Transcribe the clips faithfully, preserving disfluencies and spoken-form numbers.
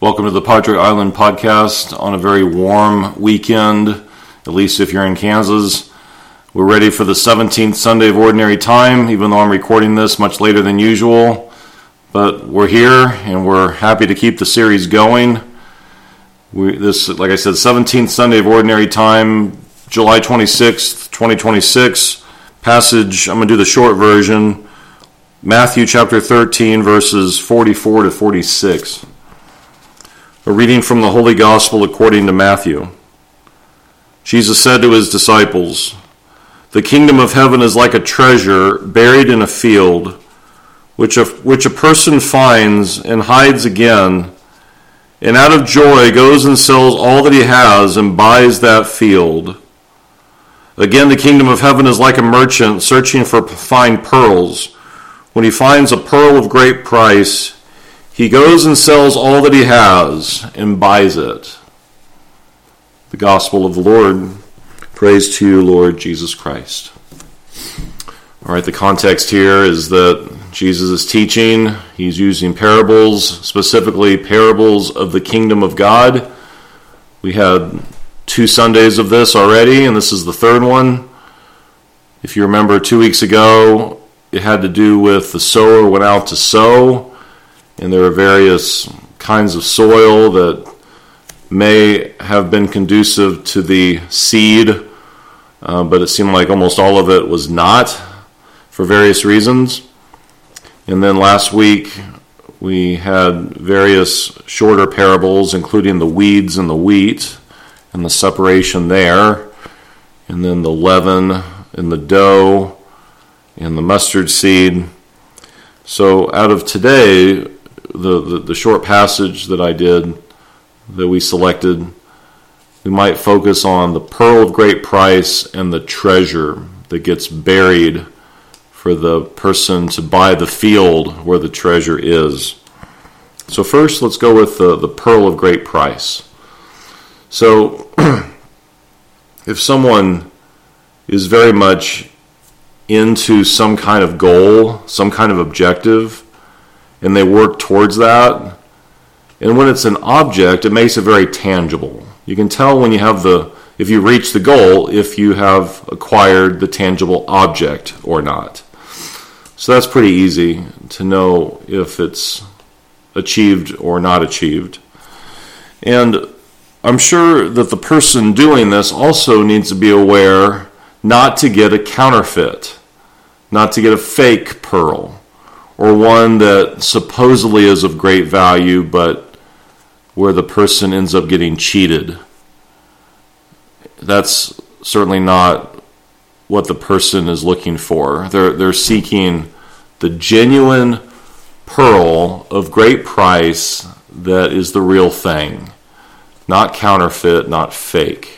Welcome to the Padre Island podcast on a very warm weekend, at least if you're in Kansas. We're ready for the seventeenth Sunday of Ordinary Time, even though I'm recording this much later than usual. But we're here, and we're happy to keep the series going. We, this, like I said, seventeenth Sunday of Ordinary Time, July twenty-sixth, twenty twenty-six. Passage, I'm going to do the short version, Matthew chapter thirteen, verses forty-four to forty-six. A reading from the Holy Gospel according to Matthew. Jesus said to his disciples, "The kingdom of heaven is like a treasure buried in a field, which a, which a person finds and hides again, and out of joy goes and sells all that he has and buys that field. Again, the kingdom of heaven is like a merchant searching for fine pearls. When he finds a pearl of great price, he goes and sells all that he has and buys it." The Gospel of the Lord. Praise to you, Lord Jesus Christ. All right, the context here is that Jesus is teaching. He's using parables, specifically parables of the kingdom of God. We had two Sundays of this already, and this is the third one. If you remember two weeks ago, it had to do with the sower went out to sow, and there are various kinds of soil that may have been conducive to the seed, uh, but it seemed like almost all of it was not for various reasons. And then last week we had various shorter parables, including the weeds and the wheat and the separation there, and then the leaven and the dough and the mustard seed. So out of today, the, the, the short passage that I did, that we selected, we might focus on the pearl of great price and the treasure that gets buried for the person to buy the field where the treasure is. So first, let's go with the, the pearl of great price. So if someone is very much into some kind of goal, some kind of objective, and they work towards that, and when it's an object, it makes it very tangible. You can tell when you have the, if you reach the goal, if you have acquired the tangible object or not. So that's pretty easy to know if it's achieved or not achieved. And I'm sure that the person doing this also needs to be aware not to get a counterfeit, not to get a fake pearl, or one that supposedly is of great value, but where the person ends up getting cheated. That's certainly not what the person is looking for. They're, they're seeking the genuine pearl of great price that is the real thing, not counterfeit, not fake.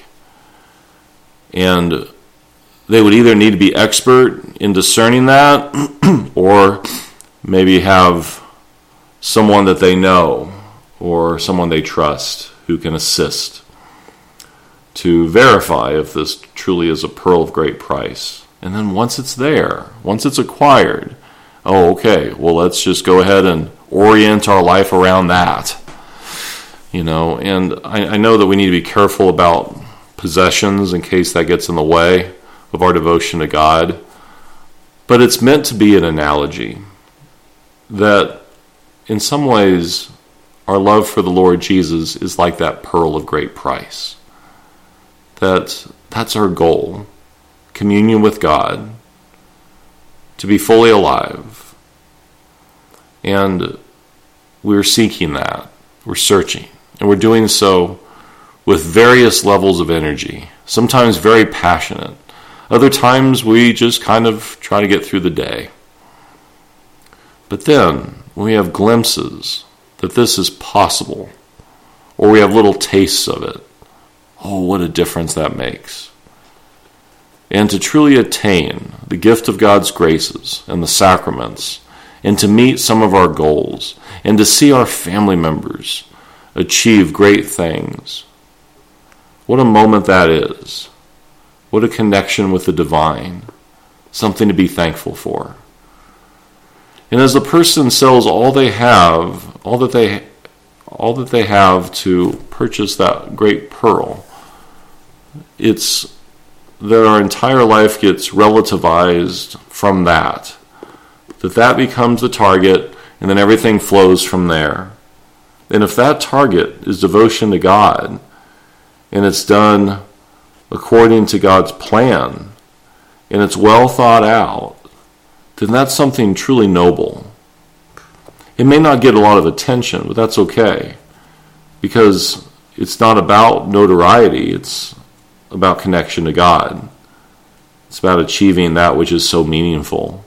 And they would either need to be expert in discerning that, or maybe have someone that they know or someone they trust who can assist to verify if this truly is a pearl of great price. And then once it's there, once it's acquired, oh, okay, well, let's just go ahead and orient our life around that. You know, and I, I know that we need to be careful about possessions in case that gets in the way of our devotion to God. But it's meant to be an analogy that in some ways our love for the Lord Jesus is like that pearl of great price. That that's our goal, communion with God, to be fully alive. And we're seeking that, we're searching, and we're doing so with various levels of energy, sometimes very passionate. Other times we just kind of try to get through the day. But then, when we have glimpses that this is possible, or we have little tastes of it, oh, what a difference that makes. And to truly attain the gift of God's graces and the sacraments, and to meet some of our goals, and to see our family members achieve great things, what a moment that is. What a connection with the divine. Something to be thankful for. And as the person sells all they have, all that they all that they have to purchase that great pearl. It's that our entire life gets relativized from that. That that becomes the target, and then everything flows from there. And if that target is devotion to God, and it's done according to God's plan, and it's well thought out, then that's something truly noble. It may not get a lot of attention, but that's okay, because it's not about notoriety, it's about connection to God. It's about achieving that which is so meaningful.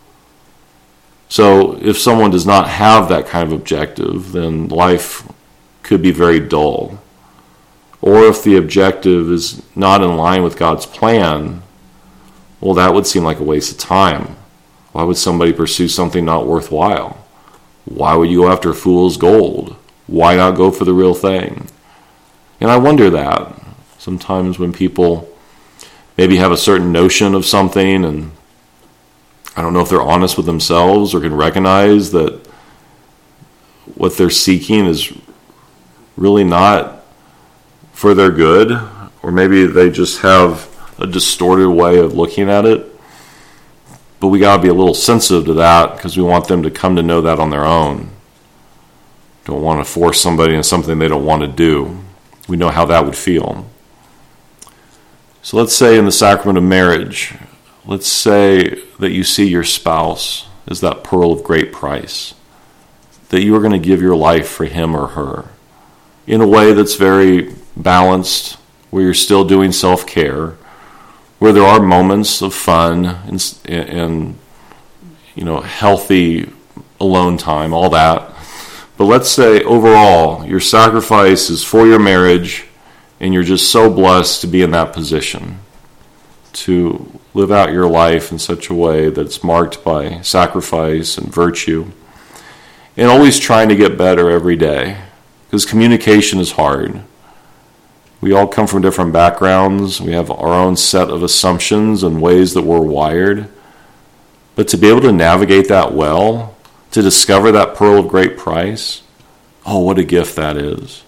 So if someone does not have that kind of objective, then life could be very dull. Or if the objective is not in line with God's plan, well, that would seem like a waste of time. Why would somebody pursue something not worthwhile? Why would you go after fool's gold? Why not go for the real thing? And I wonder that sometimes when people maybe have a certain notion of something, and I don't know if they're honest with themselves or can recognize that what they're seeking is really not for their good, or maybe they just have a distorted way of looking at it. But we got to be a little sensitive to that, because we want them to come to know that on their own. Don't want to force somebody into something they don't want to do. We know how that would feel. So let's say in the sacrament of marriage, let's say that you see your spouse as that pearl of great price, that you are going to give your life for him or her in a way that's very balanced, where you're still doing self-care, where there are moments of fun and, and you know, healthy alone time, all that. But let's say overall your sacrifice is for your marriage, and you're just so blessed to be in that position, to live out your life in such a way that it's marked by sacrifice and virtue, and always trying to get better every day, because communication is hard. We all come from different backgrounds. We have our own set of assumptions and ways that we're wired. But to be able to navigate that well, to discover that pearl of great price, oh, what a gift that is.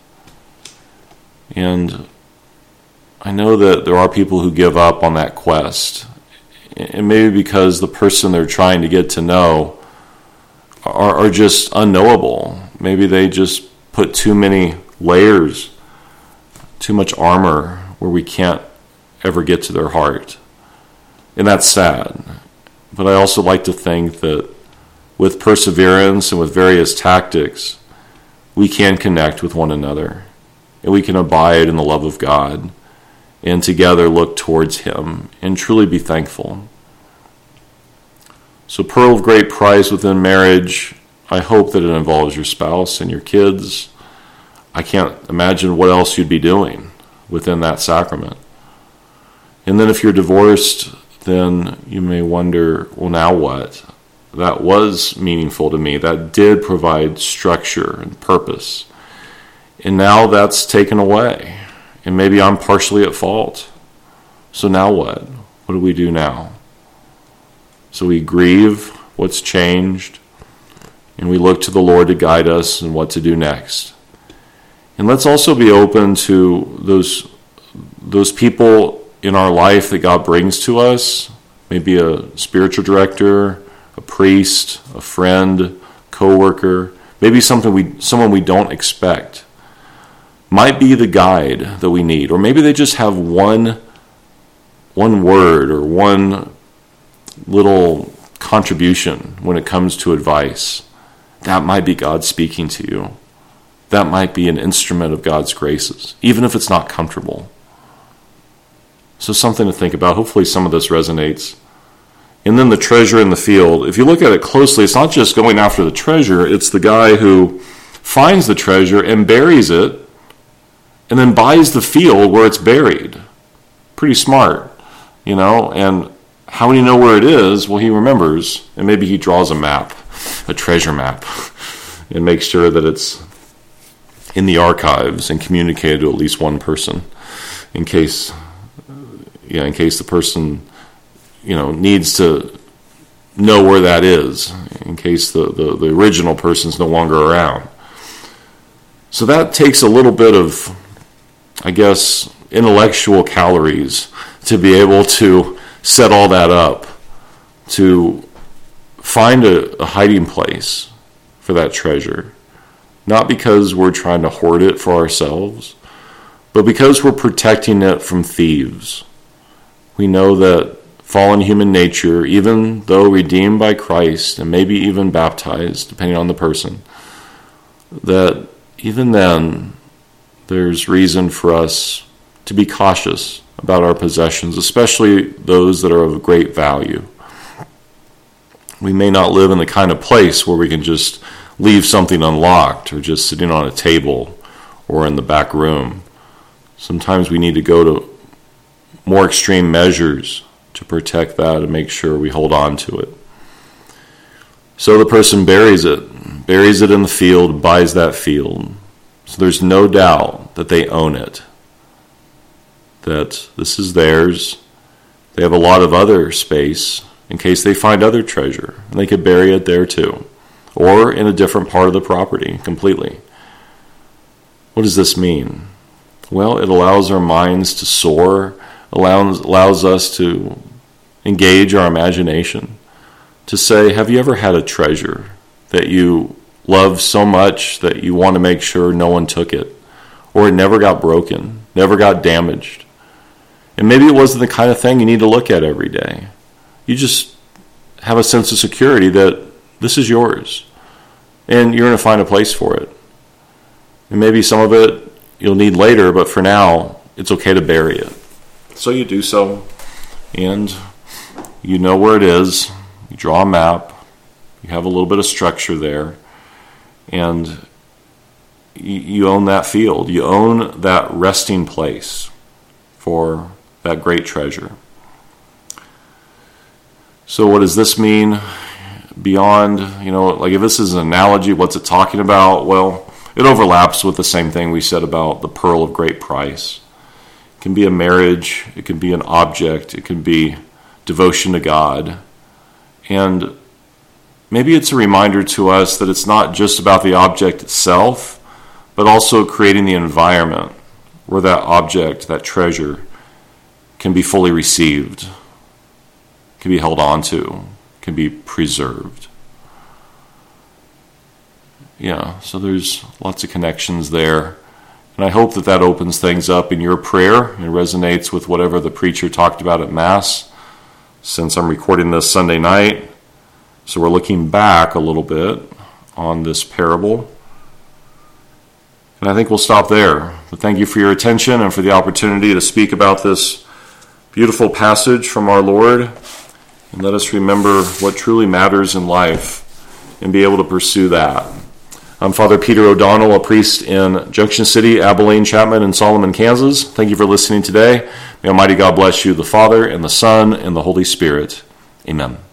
And I know that there are people who give up on that quest. And maybe because the person they're trying to get to know are, are just unknowable. Maybe they just put too many layers, too much armor, where we can't ever get to their heart. And that's sad. But I also like to think that with perseverance and with various tactics, we can connect with one another, and we can abide in the love of God, and together look towards Him and truly be thankful. So, pearl of great price within marriage, I hope that it involves your spouse and your kids. I can't imagine what else you'd be doing within that sacrament. And then if you're divorced, then you may wonder, well, now what? That was meaningful to me. That did provide structure and purpose. And now that's taken away. And maybe I'm partially at fault. So now what? What do we do now? So we grieve what's changed, and we look to the Lord to guide us in what to do next. And let's also be open to those, those people in our life that God brings to us, maybe a spiritual director, a priest, a friend, co-worker, maybe something we, someone we don't expect, might be the guide that we need. Or maybe they just have one, one word or one little contribution when it comes to advice. That might be God speaking to you. That might be an instrument of God's graces, even if it's not comfortable. So something to think about. Hopefully some of this resonates. And then the treasure in the field. If you look at it closely, it's not just going after the treasure. It's the guy who finds the treasure and buries it, and then buys the field where it's buried. Pretty smart, you know. And how would he know where it is? Well, he remembers, and maybe he draws a map, a treasure map, and makes sure that it's in the archives and communicated to at least one person, in case, yeah, in case the person, you know, needs to know where that is, in case the, the, the original person's no longer around. So that takes a little bit of, I guess, intellectual calories to be able to set all that up, to find a, a hiding place for that treasure. Not because we're trying to hoard it for ourselves, but because we're protecting it from thieves. We know that fallen human nature, even though redeemed by Christ and maybe even baptized, depending on the person, that even then there's reason for us to be cautious about our possessions, especially those that are of great value. We may not live in the kind of place where we can just leave something unlocked or just sitting on a table or in the back room. Sometimes we need to go to more extreme measures to protect that and make sure we hold on to it. So the person buries it, buries it in the field, buys that field. So there's no doubt that they own it, that this is theirs. They have a lot of other space in case they find other treasure, and they could bury it there too, or in a different part of the property completely. What does this mean? Well, it allows our minds to soar, allows, allows us to engage our imagination, to say, have you ever had a treasure that you love so much that you want to make sure no one took it, or it never got broken, never got damaged? And maybe it wasn't the kind of thing you need to look at every day. You just have a sense of security that this is yours, and you're going to find a place for it. And maybe some of it you'll need later, but for now, it's okay to bury it. So you do so, and you know where it is. You draw a map. You have a little bit of structure there, and you, you own that field. You own that resting place for that great treasure. So what does this mean beyond, you know, like if this is an analogy, what's it talking about? Well, it overlaps with the same thing we said about the pearl of great price. It can be a marriage, it can be an object, it can be devotion to God. And maybe it's a reminder to us that it's not just about the object itself, but also creating the environment where that object, that treasure, can be fully received, can be held on to, can be preserved. Yeah, so there's lots of connections there. And I hope that that opens things up in your prayer and resonates with whatever the preacher talked about at Mass, since I'm recording this Sunday night. So we're looking back a little bit on this parable. And I think we'll stop there. But thank you for your attention and for the opportunity to speak about this beautiful passage from our Lord. And let us remember what truly matters in life and be able to pursue that. I'm Father Peter O'Donnell, a priest in Junction City, Abilene, Chapman, and Solomon, Kansas. Thank you for listening today. May Almighty God bless you, the Father, and the Son, and the Holy Spirit. Amen.